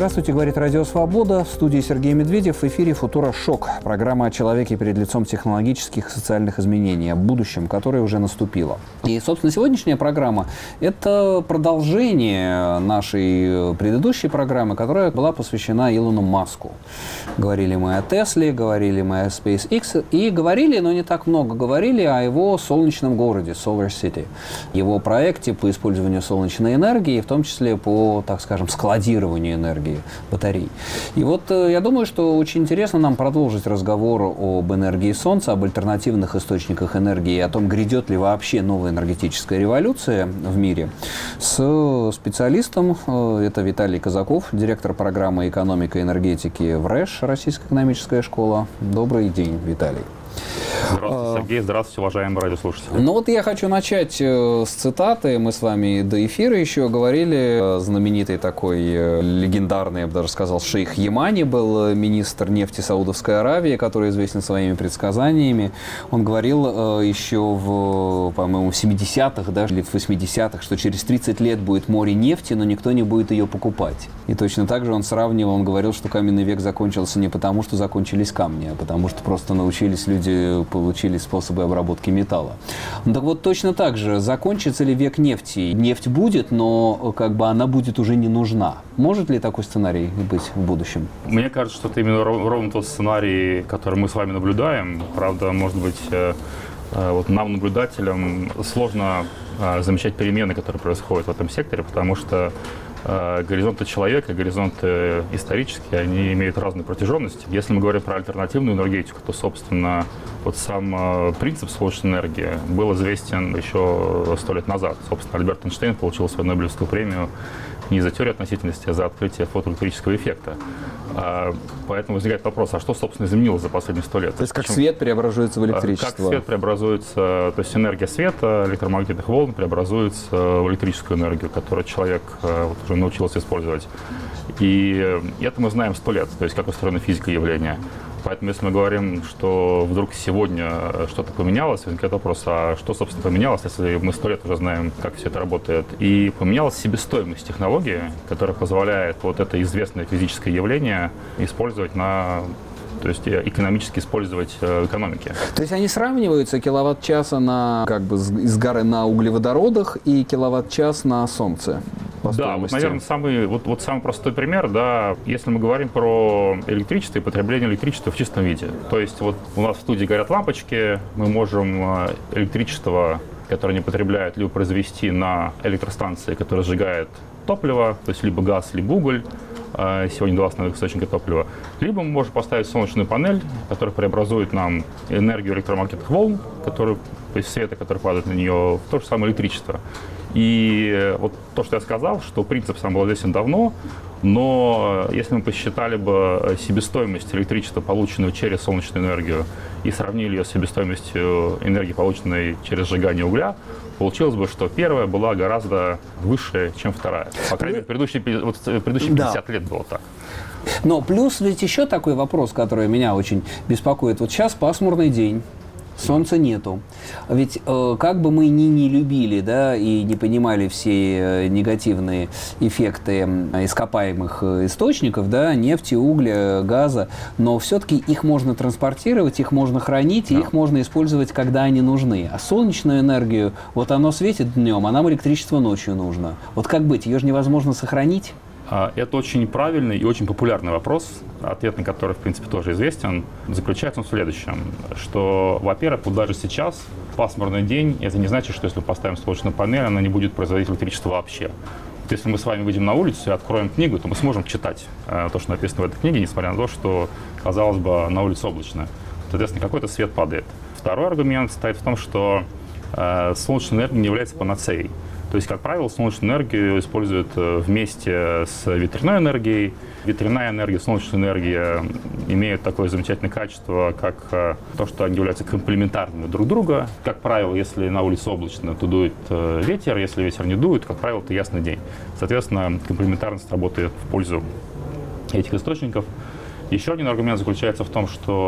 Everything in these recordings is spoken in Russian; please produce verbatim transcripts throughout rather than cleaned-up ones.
Здравствуйте, говорит Радио Свобода. В студии Сергей Медведев. В эфире «Футура Шок». Программа о человеке перед лицом технологических и социальных изменений, о будущем, которое уже наступило. И, собственно, сегодняшняя программа – это продолжение нашей предыдущей программы, которая была посвящена Илону Маску. Говорили мы о Тесле, говорили мы о SpaceX. И говорили, но не так много, говорили о его солнечном городе, Solar City. Его проекте по использованию солнечной энергии, в том числе по, так скажем, складированию энергии батарей. И вот я думаю, что очень интересно нам продолжить разговор об энергии Солнца, об альтернативных источниках энергии, о том, грядет ли вообще новая энергетическая революция в мире, с специалистом. Это Виталий Казаков, директор программы «Экономика и энергетики» в РЭШ, Российская экономическая школа. Добрый день, Виталий. Здравствуйте, Сергей. Здравствуйте, уважаемые радиослушатели. Ну вот я хочу начать с цитаты. Мы с вами до эфира еще говорили. Знаменитый такой, легендарный, я бы даже сказал, шейх Ямани был министр нефти Саудовской Аравии, который известен своими предсказаниями. Он говорил еще в, по-моему, в семидесятых, да, или в восьмидесятых, что через тридцать лет будет море нефти, но никто не будет ее покупать. И точно так же он сравнивал, он говорил, что каменный век закончился не потому, что закончились камни, а потому что просто научились люди получили способы обработки металла. Ну, так вот, точно так же, закончится ли век нефти? Нефть будет, но как бы она будет уже не нужна. Может ли такой сценарий быть в будущем? Мне кажется, что это именно ровно тот сценарий, который мы с вами наблюдаем. Правда, может быть, вот нам, наблюдателям, сложно замечать перемены, которые происходят в этом секторе, потому что горизонты человека, горизонты исторические, они имеют разную протяженность. Если мы говорим про альтернативную энергетику, то, собственно, вот сам принцип солнечной энергии был известен еще сто лет назад. Собственно, Альберт Эйнштейн получил свою Нобелевскую премию не за теорию относительности, а за открытие фотоэлектрического эффекта. Поэтому возникает вопрос, а что, собственно, изменилось за последние сто лет? То есть как Почему? Свет преобразуется в электричество? Как свет преобразуется, то есть энергия света, электромагнитных волн преобразуется в электрическую энергию, которую человек вот, уже научился использовать. И это мы знаем сто лет, то есть как устроена физика явления. Поэтому, если мы говорим, что вдруг сегодня что-то поменялось, возникает вопрос, а что, собственно, поменялось, если мы сто лет уже знаем, как все это работает. И поменялась себестоимость технологии, которая позволяет вот это известное физическое явление использовать на... то есть экономически использовать в экономике. То есть они сравниваются, киловатт-часа на, как бы, из горы на углеводородах и киловатт-час на солнце? Да, вот, наверное, самый, вот, вот самый простой пример, да, если мы говорим про электричество и потребление электричества в чистом виде. То есть вот у нас в студии горят лампочки, мы можем электричество, которое не потребляют, либо произвести на электростанции, которая сжигает топливо, то есть либо газ, либо уголь. Сегодня два основных источника топлива. Либо мы можем поставить солнечную панель, которая преобразует нам энергию электромагнитных волн, которые, то есть света, который падает на нее, в то же самое электричество. И вот то, что я сказал, что принцип сам был известен давно, но если мы посчитали бы себестоимость электричества, полученного через солнечную энергию, и сравнили ее с себестоимостью энергии, полученной через сжигание угля, получилось бы, что первая была гораздо выше, чем вторая. По крайней мере, предыдущие, вот, предыдущие пятьдесят да. лет было так. Но плюс ведь еще такой вопрос, который меня очень беспокоит. Вот сейчас пасмурный день. Солнца нету. Ведь э, как бы мы ни не любили, да, и не понимали все негативные эффекты ископаемых источников, да, нефти, угля, газа, но все-таки их можно транспортировать, их можно хранить, и да. их можно использовать, когда они нужны. А солнечную энергию, вот оно светит днем, а нам электричество ночью нужно. Вот как быть? Ее же невозможно сохранить? Это очень правильный и очень популярный вопрос, ответ на который, в принципе, тоже известен. Заключается он в следующем, что, во-первых, вот даже сейчас пасмурный день, это не значит, что если мы поставим солнечную панель, она не будет производить электричество вообще. Вот если мы с вами выйдем на улицу и откроем книгу, то мы сможем читать э, то, что написано в этой книге, несмотря на то, что, казалось бы, на улице облачно. Соответственно, какой-то свет падает. Второй аргумент состоит в том, что э, солнечная энергия не является панацеей. То есть, как правило, солнечную энергию используют вместе с ветряной энергией. Ветряная энергия, солнечная энергия имеют такое замечательное качество, как то, что они являются комплементарными друг друга. Как правило, если на улице облачно, то дует ветер, если ветер не дует, как правило, это ясный день. Соответственно, комплементарность работает в пользу этих источников. Еще один аргумент заключается в том, что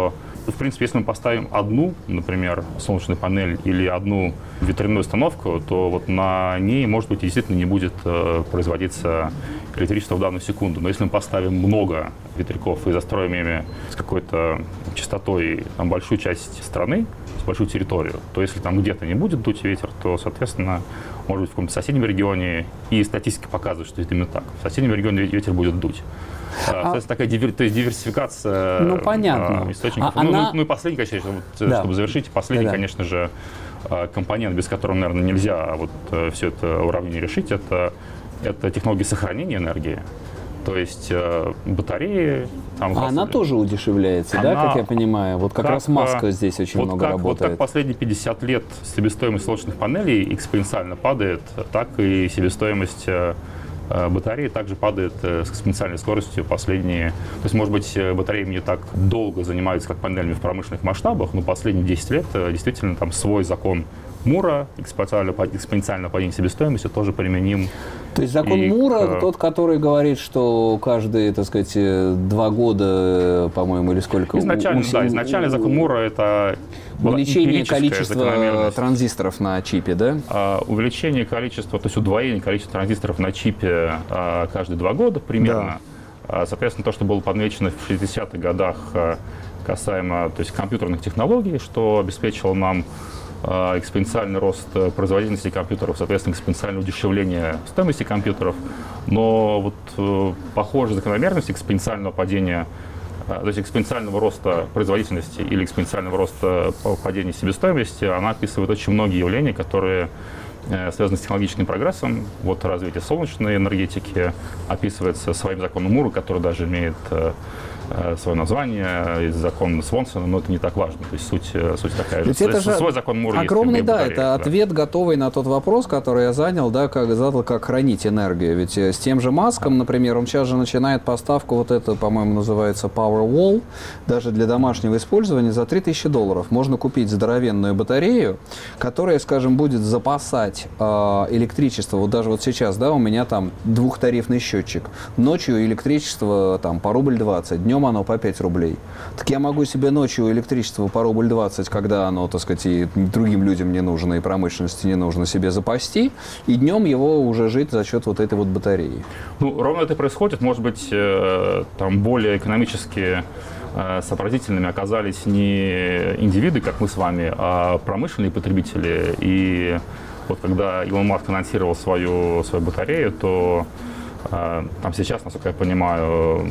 в принципе, если мы поставим одну, например, солнечную панель или одну ветряную установку, то вот на ней, может быть, действительно не будет э, производиться электричество в данную секунду. Но если мы поставим много ветряков и застроим ими с какой-то частотой там, большую часть страны, большую территорию, то если там где-то не будет дуть ветер, то, соответственно, может быть, в каком-то соседнем регионе, и статистика показывает, что это именно так, в соседнем регионе ветер будет дуть. А, то есть такая дивер, то есть диверсификация ну, понятно. а, источников. А ну, она... ну, ну и последний, конечно, вот, да. чтобы завершить, последний, да, да. конечно же, компонент, без которого, наверное, нельзя вот все это уравнение решить, это, это технологии сохранения энергии. То есть э, батареи... Там, а она тоже удешевляется, она, да, как я понимаю? Вот как, как раз Маска здесь очень вот много как, работает. Вот как последние пятьдесят лет себестоимость солнечных панелей экспоненциально падает, так и себестоимость э, батареи также падает э, с экспоненциальной скоростью последние... То есть, может быть, батареями не так долго занимаются, как панелями в промышленных масштабах, но последние десять лет э, действительно там свой закон Мура, экспоненциальное падение себестоимости, тоже применим. То есть закон и Мура, к... тот, который говорит, что каждые, так сказать, два года, по-моему, или сколько... Изначально, у... да, изначально закон Мура — это увеличение количества транзисторов на чипе, да? А, увеличение количества, то есть удвоение количества транзисторов на чипе а, каждые два года примерно. Да. А, соответственно, то, что было подмечено в шестидесятых годах а, касаемо, то есть, компьютерных технологий, что обеспечило нам экспоненциальный рост производительности компьютеров, соответственно, экспоненциальное удешевление стоимости компьютеров. Но вот э, похожая закономерность экспоненциального падения, э, то есть экспоненциального роста производительности или экспоненциального роста падения себестоимости, она описывает очень многие явления, которые э, связаны с технологическим прогрессом. Вот развитие солнечной энергетики описывается своим законом Мура, который даже имеет э, свое название из закона Свонсона, но это не так важно. То есть суть, суть такая же. Это же свой закон Мура огромный, есть. Да, батареи, это да. ответ готовый на тот вопрос, который я занял, да, как задал, как хранить энергию. Ведь с тем же Маском, например, он сейчас же начинает поставку, вот это, по-моему, называется Powerwall, даже для домашнего использования за три тысячи долларов. Можно купить здоровенную батарею, которая, скажем, будет запасать э, электричество. Вот даже вот сейчас, да, у меня там двухтарифный счетчик. Ночью электричество там по рубль двадцать, днем оно по пять рублей. Так я могу себе ночью электричество по рубль двадцать, когда оно, так сказать, и другим людям не нужно, и промышленности не нужно, себе запасти, и днем его уже жить за счет вот этой вот батареи. Ну, ровно это происходит. Может быть, э, там более экономически э, сообразительными оказались не индивиды, как мы с вами, а промышленные потребители. И вот когда Илон Маск анонсировал свою, свою батарею, то там сейчас, насколько я понимаю,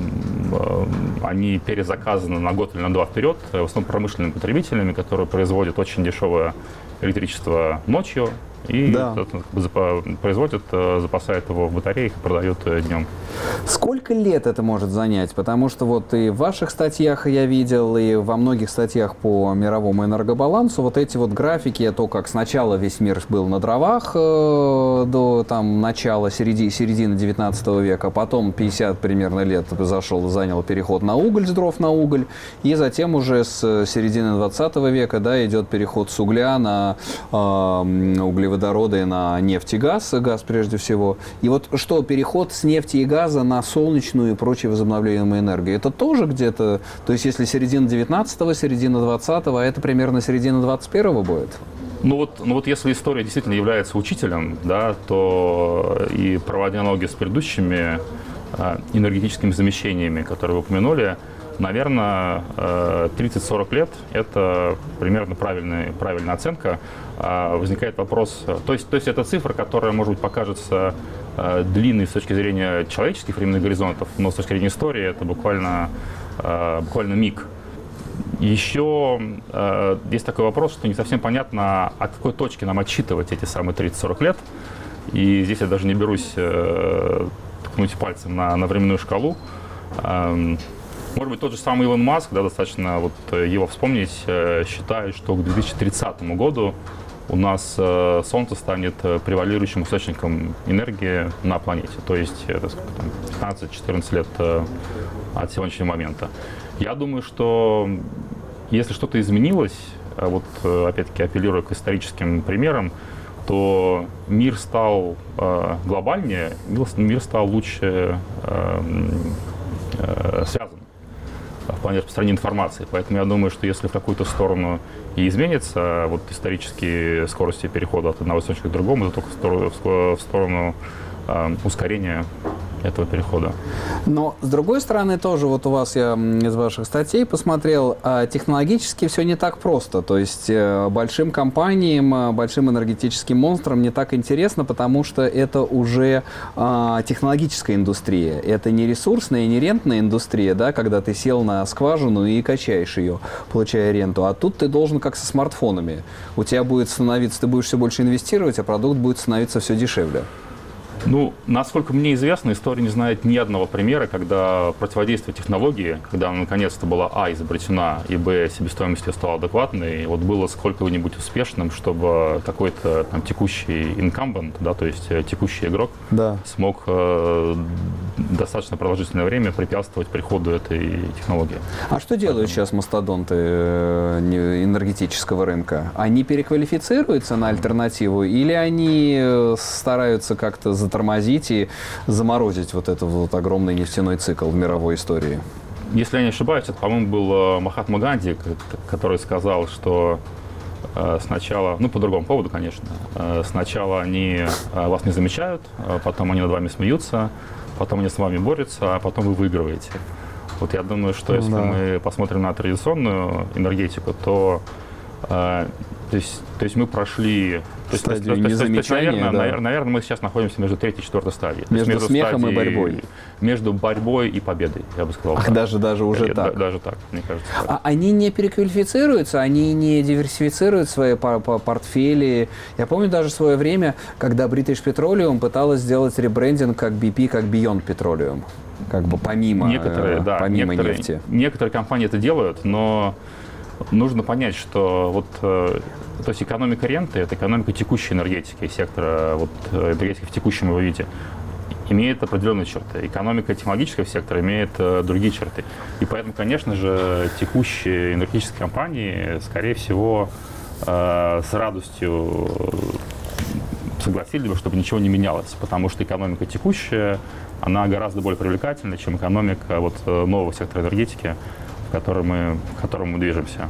они перезаказаны на год или на два вперед, в основном промышленными потребителями, которые производят очень дешевое электричество ночью и да. производят, запасают его в батареях и продают днем. Сколько лет это может занять? Потому что вот и в ваших статьях я видел, и во многих статьях по мировому энергобалансу вот эти вот графики, то, как сначала весь мир был на дровах э, до там, начала, середины, середины девятнадцатого века, потом пятьдесят примерно лет зашел, занял переход на уголь, с дров на уголь, и затем уже с середины двадцатого века, да, идет переход с угля на э, углеводороды, водороды на нефть и газ, газ прежде всего. И вот что, переход с нефти и газа на солнечную и прочие возобновляемые энергии, это тоже где-то, то есть если середина девятнадцатого, середина двадцатого, это примерно середина двадцать первого будет? Ну вот, ну вот если история действительно является учителем, да, то и проводя аналогии с предыдущими э, энергетическими замещениями, которые вы упомянули, наверное, тридцать-сорок лет – это примерно правильная, правильная оценка. Возникает вопрос, то есть, то есть это цифра, которая, может быть, покажется длинной с точки зрения человеческих временных горизонтов, но с точки зрения истории это буквально, буквально миг. Еще есть такой вопрос, что не совсем понятно, от какой точки нам отсчитывать эти самые тридцать-сорок лет. И здесь я даже не берусь ткнуть пальцем на, на временную шкалу. Может быть, тот же самый Илон Маск, да, достаточно вот его вспомнить, считает, что к две тысячи тридцатому году у нас Солнце станет превалирующим источником энергии на планете. То есть это там, пятнадцать-четырнадцать лет от сегодняшнего момента. Я думаю, что если что-то изменилось, вот опять-таки апеллируя к историческим примерам, то мир стал глобальнее, мир стал лучше связан. В плане распространения информации. Поэтому я думаю, что если в какую-то сторону и изменится вот исторические скорости перехода от одного источника к другому, то только в сторону, в сторону э, ускорения этого перехода. Но, с другой стороны, тоже вот у вас, я из ваших статей посмотрел, технологически все не так просто. То есть большим компаниям, большим энергетическим монстрам не так интересно, потому что это уже технологическая индустрия. Это не ресурсная и не рентная индустрия, да, когда ты сел на скважину и качаешь ее, получая ренту. А тут ты должен как со смартфонами. У тебя будет становиться, ты будешь все больше инвестировать, а продукт будет становиться все дешевле. Ну, насколько мне известно, история не знает ни одного примера, когда противодействие технологии, когда она наконец-то была, а, изобретена, и, б, себестоимость ее стала адекватной, вот было сколько-нибудь успешным, чтобы какой-то там текущий инкамбент, да, то есть текущий игрок, да, смог э, достаточно продолжительное время препятствовать приходу этой технологии. А что делают Поэтому... сейчас мастодонты энергетического рынка? Они переквалифицируются на альтернативу или они стараются как-то затормозить и заморозить вот этот вот огромный нефтяной цикл в мировой истории? Если я не ошибаюсь, это, по-моему, был Махатма Ганди, который сказал, что сначала, ну, по другому поводу, конечно, сначала они вас не замечают, потом они над вами смеются, потом они с вами борются, а потом вы выигрываете. Вот я думаю, что если да. мы посмотрим на традиционную энергетику, то То есть, то есть мы прошли... То есть, то есть, то есть, то есть наверное, да. наверное, наверное, мы сейчас находимся между третьей и четвертой стадией. Между, между смехом стадией, и борьбой. Между борьбой и победой, я бы сказал. Ах, даже, даже уже я, так? Да, даже так, мне кажется. Так. А они не переквалифицируются, они не диверсифицируют свои портфели. Я помню даже в свое время, когда British Petroleum пыталась сделать ребрендинг как би пи, как Beyond Petroleum. Как бы помимо, некоторые, да, помимо некоторые, нефти. Некоторые компании это делают, но... Нужно понять, что вот, то есть экономика ренты – это экономика текущей энергетики, сектора вот, энергетики в текущем его виде, имеет определенные черты. Экономика технологического сектора имеет э, другие черты. И поэтому, конечно же, текущие энергетические компании, скорее всего, э, с радостью согласились бы, чтобы ничего не менялось, потому что экономика текущая, она гораздо более привлекательна, чем экономика вот, нового сектора энергетики, в котором мы, в котором мы движемся.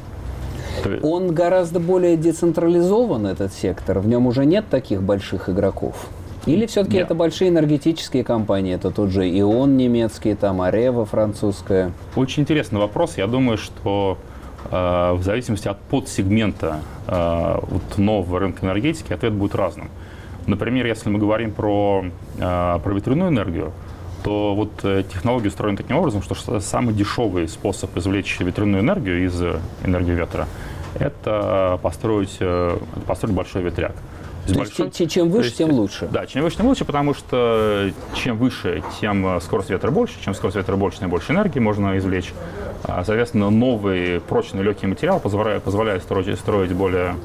Он гораздо более децентрализован, этот сектор? В нем уже нет таких больших игроков? Или все-таки это большие энергетические компании? Это тот же ИОН немецкий, там Арева французская? Очень интересный вопрос. Я думаю, что э, в зависимости от подсегмента э, вот нового рынка энергетики ответ будет разным. Например, если мы говорим про, э, про ветряную энергию, то вот технология устроена таким образом, что самый дешевый способ извлечь ветряную энергию из энергии ветра – это построить, построить большой ветряк. То большой, есть чем выше, есть, тем лучше? Да, чем выше, тем лучше, потому что чем выше, тем скорость ветра больше, чем скорость ветра больше, тем больше энергии можно извлечь. Соответственно, новый прочный легкий материал позволяет, позволяет строить, строить более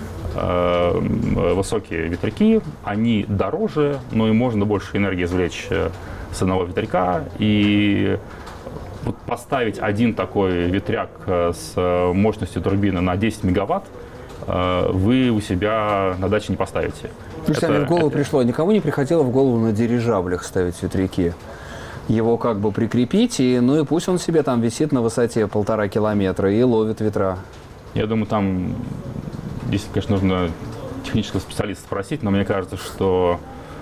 э, высокие ветряки. Они дороже, но и можно больше энергии извлечь с одного ветряка, и вот поставить один такой ветряк с мощностью турбины на десять мегаватт вы у себя на даче не поставите. Слушайте, это, мне в голову это... пришло, никому не приходило в голову на дирижаблях ставить ветряки. Его как бы прикрепить, и, ну и пусть он себе там висит на высоте полтора километра и ловит ветра. Я думаю, там, если, конечно, нужно технического специалиста спросить, но мне кажется, что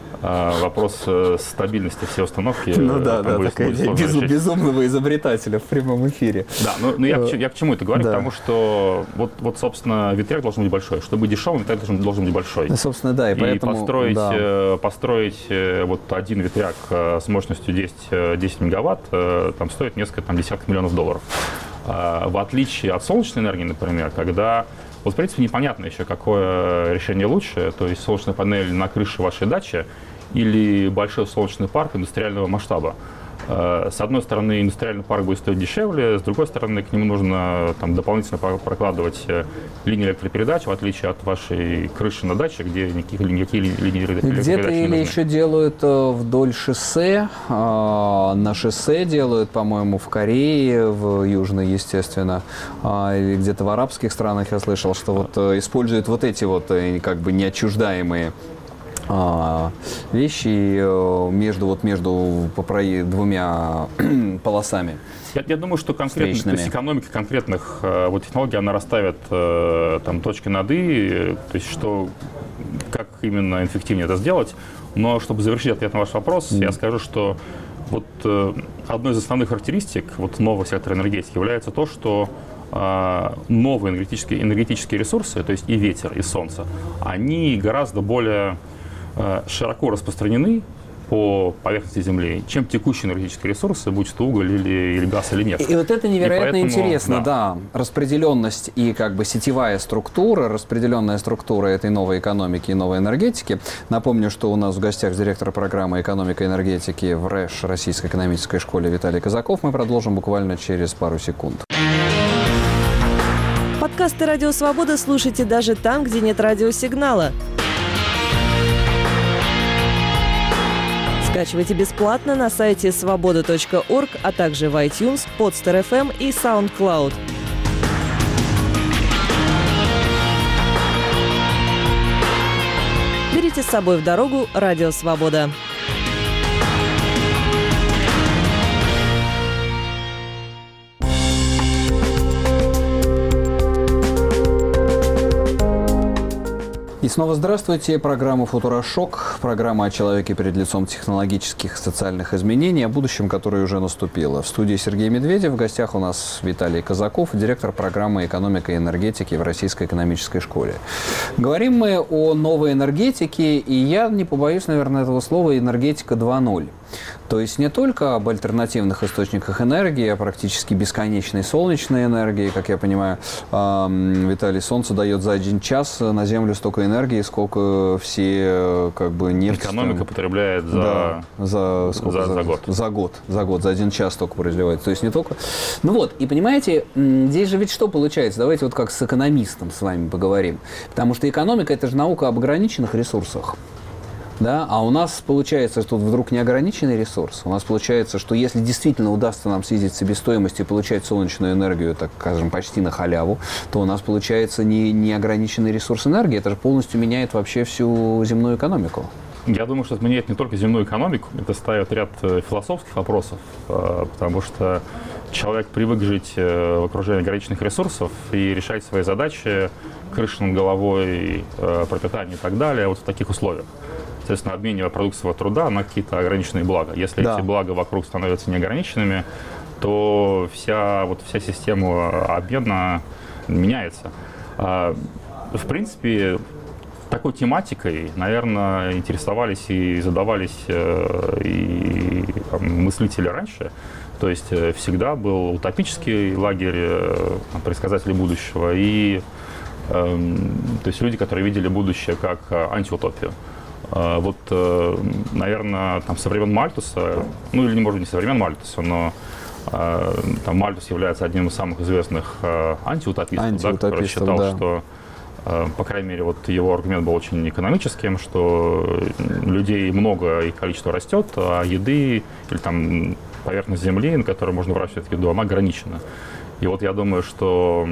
вопрос стабильности всей установки. Ну да, да, такая без, безумного изобретателя в прямом эфире. Да, но, но я, я к чему это говорю? Да. Потому что вот, вот, собственно, ветряк должен быть большой. Чтобы быть дешевым, ветряк должен, должен быть большой. Да, собственно, да. И, и поэтому, построить, да. построить вот один ветряк с мощностью десять, десять мегаватт там стоит несколько там, десятков миллионов долларов. В отличие от солнечной энергии, например, когда вот, в принципе, непонятно еще, какое решение лучше, то есть солнечная панель на крыше вашей дачи или большой солнечный парк индустриального масштаба. С одной стороны, индустриальный парк будет стоить дешевле, с другой стороны, к нему нужно там, дополнительно прокладывать линии электропередач, в отличие от вашей крыши на даче, где никаких, никакие линии электропередач не нужны. Где-то или еще делают вдоль шоссе, на шоссе делают, по-моему, в Корее, в Южной, естественно, или где-то в арабских странах я слышал, что вот используют вот эти вот как бы неотчуждаемые вещи между, вот между двумя полосами. Я, я думаю, что конкретно, то есть экономика конкретных вот, технологий, она расставит там, точки над «и», то есть что, как именно эффективнее это сделать. Но чтобы завершить ответ на ваш вопрос, mm. я скажу, что вот, одной из основных характеристик вот, нового сектора энергетики является то, что новые энергетические, энергетические ресурсы, то есть и ветер, и солнце, они гораздо более широко распространены по поверхности Земли, чем текущие энергетические ресурсы, будь то уголь или, или газ, или нефть. И вот это невероятно поэтому, интересно, да. да. Распределенность и как бы сетевая структура, распределенная структура этой новой экономики и новой энергетики. Напомню, что у нас в гостях директор программы «Экономика и энергетики» в РЭШ, Российской экономической школе, Виталий Казаков. Мы продолжим буквально через пару секунд. Подкасты «Радио Свобода» слушайте даже там, где нет радиосигнала. Скачивайте бесплатно на сайте свобода точка орг, а также в iTunes, Podster эф эм и SoundCloud. Берите с собой в дорогу «Радио Свобода». И снова здравствуйте. Программа «Футурошок». Программа о человеке перед лицом технологических и социальных изменений, о будущем, которое уже наступило. В студии Сергей Медведев. В гостях у нас Виталий Казаков, директор программы «Экономика и энергетики» в Российской экономической школе. Говорим мы о новой энергетике, и я не побоюсь, наверное, этого слова, энергетика два ноль. То есть не только об альтернативных источниках энергии, а практически бесконечной солнечной энергии. Как я понимаю, Виталий, солнце дает за один час на Землю столько энергии, сколько все как бы нефть... Экономика потребляет за... Да, за, сколько, за, за, за год. За год. За год, за один час только производится. То есть не только... Ну вот, и понимаете, здесь же ведь что получается? Давайте вот как с экономистом с вами поговорим. Потому что экономика – это же наука об ограниченных ресурсах. Да? А у нас получается, что вдруг неограниченный ресурс. У нас получается, что если действительно удастся нам снизить себестоимость и получать солнечную энергию, так скажем, почти на халяву, то у нас получается не, неограниченный ресурс энергии. Это же полностью меняет вообще всю земную экономику. Я думаю, что это меняет не только земную экономику, это ставит ряд философских вопросов, потому что человек привык жить в окружении ограниченных ресурсов и решать свои задачи, крыша над головой, пропитание и так далее, вот в таких условиях. Соответственно, обменивая продукт своего труда на какие-то ограниченные блага. Если да. эти блага вокруг становятся неограниченными, то вся, вот, вся система обмена меняется. В принципе, такой тематикой, наверное, интересовались и задавались и там, мыслители раньше. То есть всегда был утопический лагерь предсказателей будущего и то есть люди, которые видели будущее как антиутопию. Вот, наверное, там со времен Мальтуса, ну или, может быть, не со времен Мальтуса, но там Мальтус является одним из самых известных антиутопистов, антиутопистов да, который считал, да. что, по крайней мере, вот его аргумент был очень экономическим, что людей много и количество растет, а еды или там поверхность земли, на которой можно выращивать еду, она ограничена. И вот я думаю, что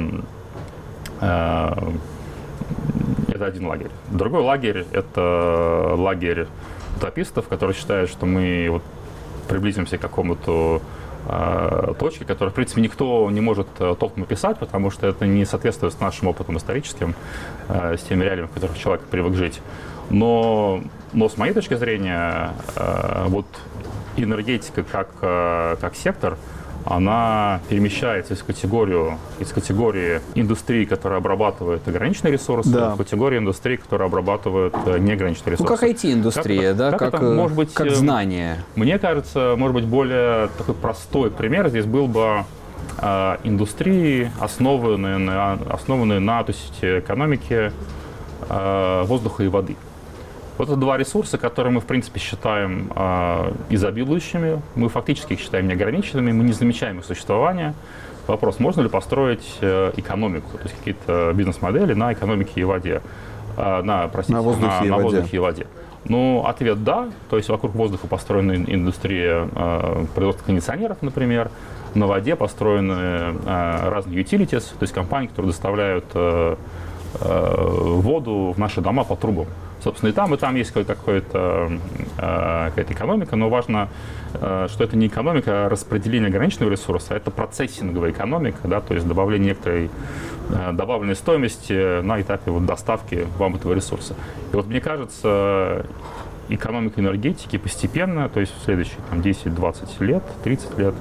это один лагерь. Другой лагерь – это лагерь утопистов, которые считают, что мы вот приблизимся к какому-то э, точке, которую, в принципе, никто не может толком описать, потому что это не соответствует с нашим опытом историческим, э, с теми реалиями, в которых человек привык жить. Но, но с моей точки зрения, э, вот энергетика как, э, как сектор, она перемещается из категории, из категории индустрии, которая обрабатывает ограниченные ресурсы, да. в категорию индустрии, которая обрабатывает неограниченные ресурсы. Ну, как ай ти-индустрия, да? Как, как, это, может быть, как знание. Мне кажется, может быть, более такой простой пример здесь был бы э, индустрии, основанные на, основанные на то есть, экономике э, воздуха и воды. Вот это два ресурса, которые мы, в принципе, считаем э, изобилующими, мы фактически их считаем неограниченными, мы не замечаем их существования. Вопрос, можно ли построить э, экономику, то есть какие-то бизнес-модели на экономике и воде, э, на, простите, на воздухе, на, и, на воде. воздухе и воде. Ну, ответ – да, то есть вокруг воздуха построена индустрия э, производства кондиционеров, например, на воде построены э, разные utilities, то есть компании, которые доставляют э, э, воду в наши дома по трубам. Собственно, и там, и там есть какая-то, какая-то экономика, но важно, что это не экономика, а распределение ограниченного ресурса, это процессинговая экономика, да, то есть добавление некоторой добавленной стоимости на этапе вот доставки вам этого ресурса. И вот мне кажется, экономика энергетики постепенно, то есть в следующие там, десять-двадцать лет, тридцать лет,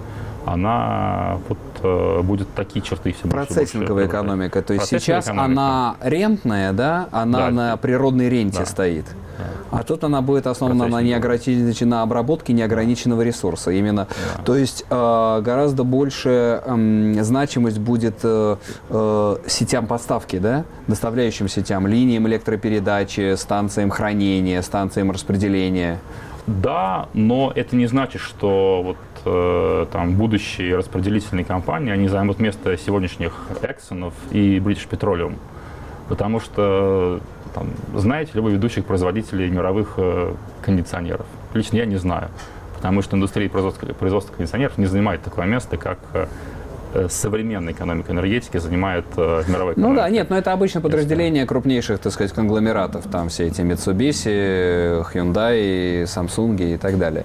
она вот, э, будет такие черты все больше. Процессинговая больше, экономика. То есть сейчас экономика. Она рентная, да? Она да, на природной ренте да. стоит. Да. А тут она будет основана на, неограниченной, на обработке неограниченного ресурса. Именно. Да. То есть э, гораздо больше э, значимость будет э, э, сетям поставки, да? Доставляющим сетям, линиям электропередачи, станциям хранения, станциям распределения. Да, но это не значит, что вот, э, там, будущие распределительные компании, они займут место сегодняшних Exxon'ов и British Petroleum. Потому что, там, знаете ли вы ведущих производителей мировых э, кондиционеров? Лично я не знаю. Потому что индустрия производства, производства кондиционеров не занимает такое место, как э, современная экономика энергетики занимает э, мировая экономика. Ну да, нет, но это обычно подразделения крупнейших, так сказать, конгломератов. Там все эти Mitsubishi, Hyundai, Samsung и так далее.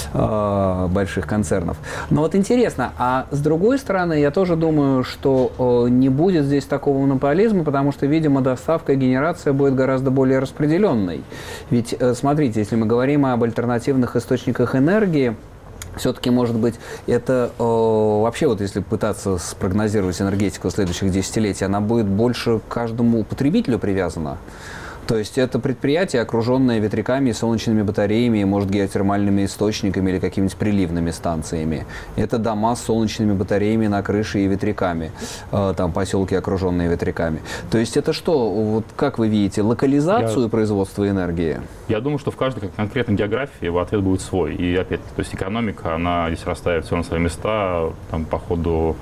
Э, больших концернов. Но вот интересно, а с другой стороны, я тоже думаю, что э, не будет здесь такого монополизма, потому что, видимо, доставка и генерация будет гораздо более распределенной. Ведь, э, смотрите, если мы говорим об альтернативных источниках энергии, все-таки, может быть, это э, вообще, вот если пытаться спрогнозировать энергетику следующих десятилетий, она будет больше к каждому потребителю привязана. То есть это предприятие, окруженное ветряками, солнечными батареями, может, геотермальными источниками или какими-нибудь приливными станциями. Это дома с солнечными батареями на крыше и ветряками, э, там поселки, окруженные ветряками. То есть это что, вот как вы видите, локализацию Я... производства энергии? Я думаю, что в каждой конкретной географии его ответ будет свой. И опять, то есть экономика, она здесь расставит все на свои места там, по ходу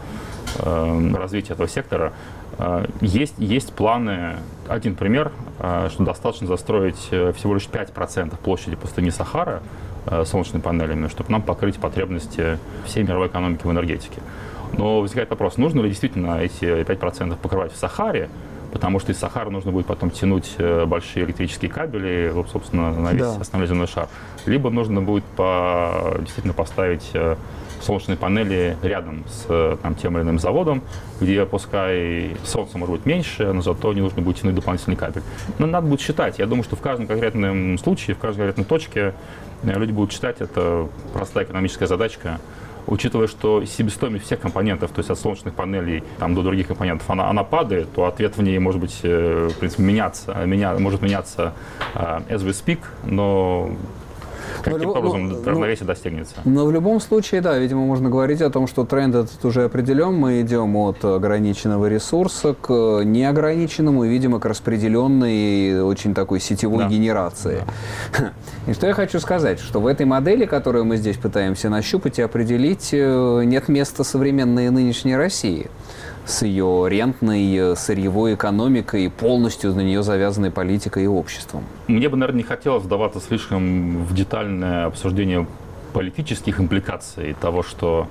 э, развития этого сектора. Э, есть, есть планы. Один пример, э, что достаточно застроить всего лишь пять процентов площади пустыни Сахара э, солнечными панелями, чтобы нам покрыть потребности всей мировой экономики в энергетике. Но возникает вопрос, нужно ли действительно эти пять процентов покрывать в Сахаре, потому что из Сахары нужно будет потом тянуть большие электрические кабели, вот, собственно, на весь да. основной земной шар. Либо нужно будет по, действительно поставить солнечные панели рядом с там, тем или иным заводом, где пускай солнца может быть меньше, но зато не нужно будет тянуть дополнительный кабель. Но надо будет считать. Я думаю, что в каждом конкретном случае, в каждой конкретной точке люди будут считать. Это простая экономическая задачка. Учитывая, что себестоимость всех компонентов, то есть от солнечных панелей там, до других компонентов, она, она падает, то ответ в ней может быть, в принципе, меняться, меня, может меняться uh, as we speak, но каким но, образом ну, равновесие достигнется? Но в любом случае, да, видимо, можно говорить о том, что тренд этот уже определен. Мы идем от ограниченного ресурса к неограниченному и, видимо, к распределенной очень такой сетевой да. генерации. Да. И что я хочу сказать, что в этой модели, которую мы здесь пытаемся нащупать и определить, нет места современной нынешней России с ее рентной, сырьевой экономикой, полностью на нее завязанной политикой и обществом. Мне бы, наверное, не хотелось вдаваться слишком в детальное обсуждение политических импликаций того, что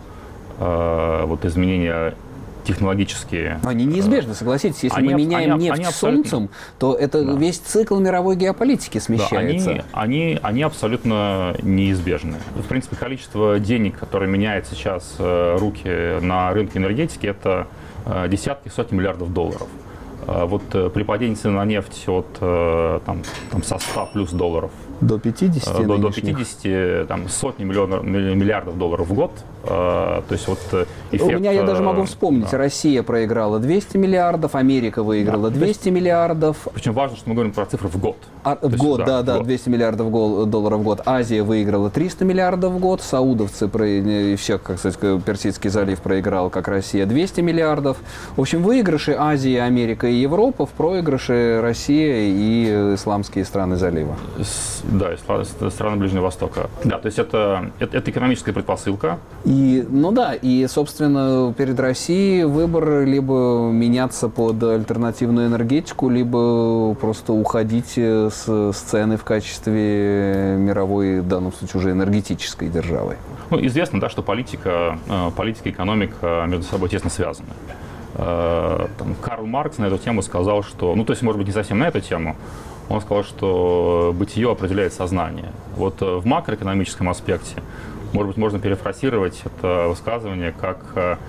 э, вот изменения технологические... Они неизбежны, согласитесь. Если они, мы меняем они, нефть они солнцем, то это да. весь цикл мировой геополитики смещается. Да, они, они, они абсолютно неизбежны. В принципе, количество денег, которое меняет сейчас э, руки на рынке энергетики, это десятки, сотни миллиардов долларов. Вот при падении цены на нефть от там, там, со ста плюс долларов до пятидесяти, до, до пятидесяти, там, сотни миллионов, миллиардов долларов в год. То есть вот эффект... У меня, я даже могу вспомнить, да. Россия проиграла двести миллиардов, Америка выиграла да. двести миллиардов. Причем важно, что мы говорим про цифры в год. А, в есть, год, да, да, год. двести миллиардов долларов в год. Азия выиграла триста миллиардов в год, саудовцы, и все, как сказать, Персидский залив проиграл, как Россия, двести миллиардов. В общем, выигрыши Азии, Америка и Европа, в проигрыше Россия и исламские страны залива. Да, страны Ближнего Востока. Да, то есть это, это, это экономическая предпосылка. И, ну да, и, собственно, перед Россией выбор либо меняться под альтернативную энергетику, либо просто уходить с сцены в качестве мировой, в данном случае, уже энергетической державы. Ну, известно, да, что политика, политика и экономика между собой тесно связаны. там, Карл Маркс на эту тему сказал, что, ну, то есть, может быть, не совсем на эту тему, он сказал, что бытие определяет сознание. Вот в макроэкономическом аспекте, может быть, можно перефразировать это высказывание как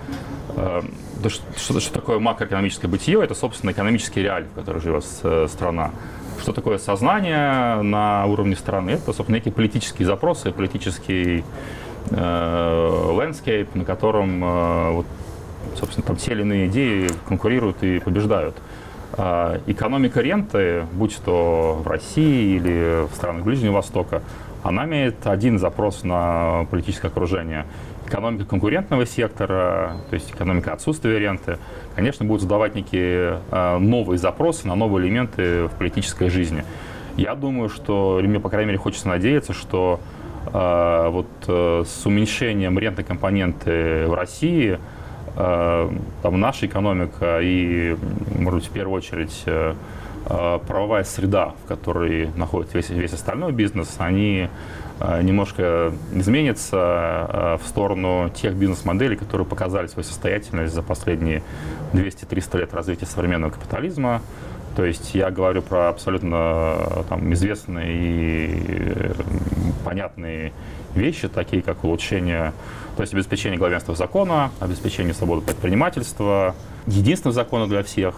э, что, что такое макроэкономическое бытие? Это, собственно, экономические реалии, в которых живет страна. Что такое сознание на уровне страны? Это, собственно, некие политические запросы, политический э, landscape, на котором, э, вот, собственно, там те или иные идеи конкурируют и побеждают. Э, экономика ренты, будь то в России или в странах Ближнего Востока, она имеет один запрос на политическое окружение. Экономика конкурентного сектора, то есть экономика отсутствия ренты, конечно, будет задавать некие э, новые запросы на новые элементы в политической жизни. Я думаю, что, или мне, по крайней мере, хочется надеяться, что э, вот э, с уменьшением рентной компоненты в России э, там наша экономика и, может быть, в первую очередь, э, э, правовая среда, в которой находится весь, весь остальной бизнес, они немножко изменится в сторону тех бизнес-моделей, которые показали свою состоятельность за последние двести-триста лет развития современного капитализма. То есть я говорю про абсолютно там, известные и понятные вещи, такие как улучшение, то есть обеспечение главенства закона, обеспечение свободы предпринимательства, единственного закона для всех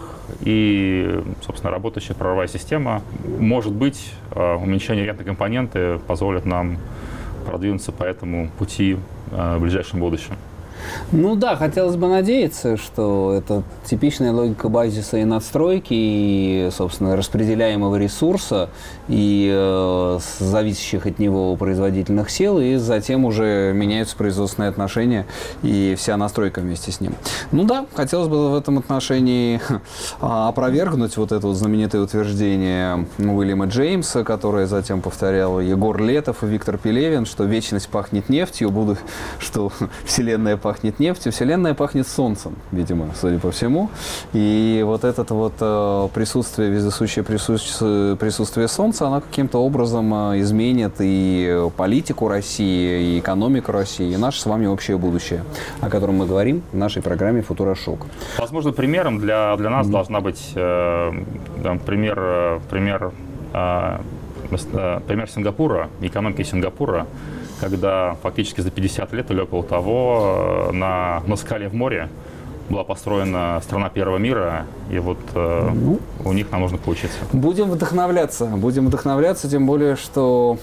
и, собственно, работающая правовая система. Может быть, уменьшение рентной компоненты позволит нам продвинуться по этому пути в ближайшем будущем. Ну да, хотелось бы надеяться, что это типичная логика базиса и надстройки, и, собственно, распределяемого ресурса, и э, зависящих от него производительных сил, и затем уже меняются производственные отношения и вся настройка вместе с ним. Ну да, хотелось бы в этом отношении опровергнуть вот это вот знаменитое утверждение Уильяма Джеймса, которое затем повторял Егор Летов и Виктор Пелевин, что вечность пахнет нефтью, буду, что Вселенная пахнет пахнет нефтью, Вселенная пахнет солнцем, видимо, судя по всему. И вот это вот присутствие, вездесущее присутствие, присутствие Солнца, оно каким-то образом изменит и политику России, и экономику России, и наше с вами общее будущее, о котором мы говорим в нашей программе «Футурошок». Возможно, примером для, для нас mm-hmm. должна быть э, там, пример, пример, э, э, пример Сингапура, экономики Сингапура, когда фактически за пятьдесят лет или около того на, на скале в море была построена страна первого мира, и вот э, ну, у них нам нужно поучиться. Будем вдохновляться, будем вдохновляться, тем более, что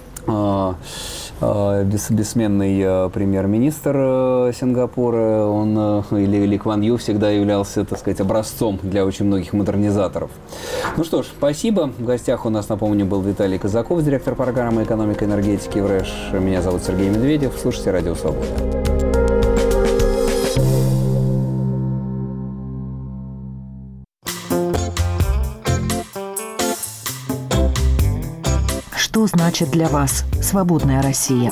э, э, бес, бессменный э, премьер-министр э, Сингапура, он, э, или Ли Кван Ю, всегда являлся, так сказать, образцом для очень многих модернизаторов. Ну что ж, спасибо. В гостях у нас, напомню, был Виталий Казаков, директор программы экономики и энергетики в РЭШ. Меня зовут Сергей Медведев. Слушайте «Радио Свобода». Что значит для вас свободная Россия?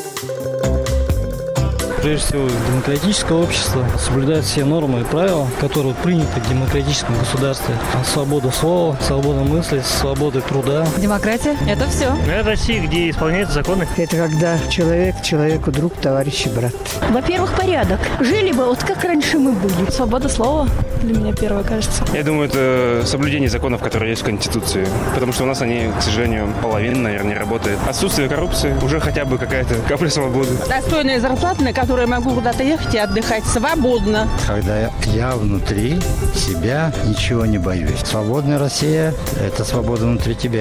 Прежде всего, демократическое общество соблюдает все нормы и правила, которые приняты в демократическом государстве. Свобода слова, свобода мысли, свобода труда. Демократия – это все. Это Россия, где исполняются законы. Это когда человек человеку друг, товарищ и брат. Во-первых, порядок. Жили бы вот как раньше мы были. Свобода слова для меня первое, кажется. Я думаю, это соблюдение законов, которые есть в Конституции. Потому что у нас они, к сожалению, половина, наверное, не работает. Отсутствие коррупции, уже хотя бы какая-то капля свободы. Достойная зарплата, на которую я могу куда-то ехать и отдыхать свободно. Когда я внутри себя ничего не боюсь. Свободная Россия – это свобода внутри тебя.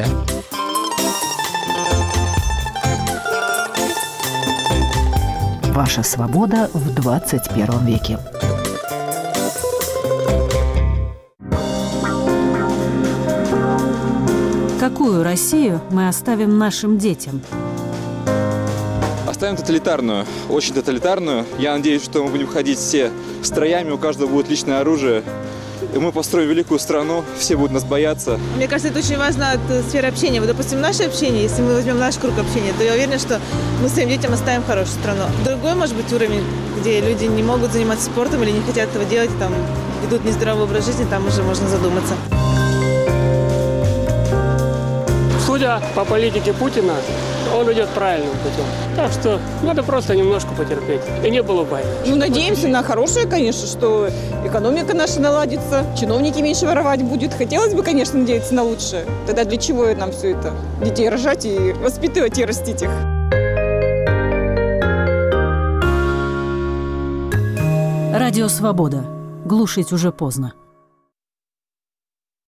Ваша свобода в двадцать первом веке. Какую Россию мы оставим нашим детям? Оставим тоталитарную, очень тоталитарную. Я надеюсь, что мы будем ходить все строями, у каждого будет личное оружие. И мы построим великую страну, все будут нас бояться. Мне кажется, это очень важно от сферы общения. Вот, допустим, наше общение, если мы возьмем наш круг общения, то я уверена, что мы своим детям оставим хорошую страну. Другой, может быть, уровень, где люди не могут заниматься спортом или не хотят этого делать, там ведут нездоровый образ жизни, там уже можно задуматься. Судя по политике Путина, он идет правильным путем. Так что надо просто немножко потерпеть. И не было войны. Ну, надеемся на хорошее, конечно, что экономика наша наладится, чиновники меньше воровать будут. Хотелось бы, конечно, надеяться на лучшее. Тогда для чего нам все это? Детей рожать и воспитывать и растить их. Радио «Свобода». Глушить уже поздно.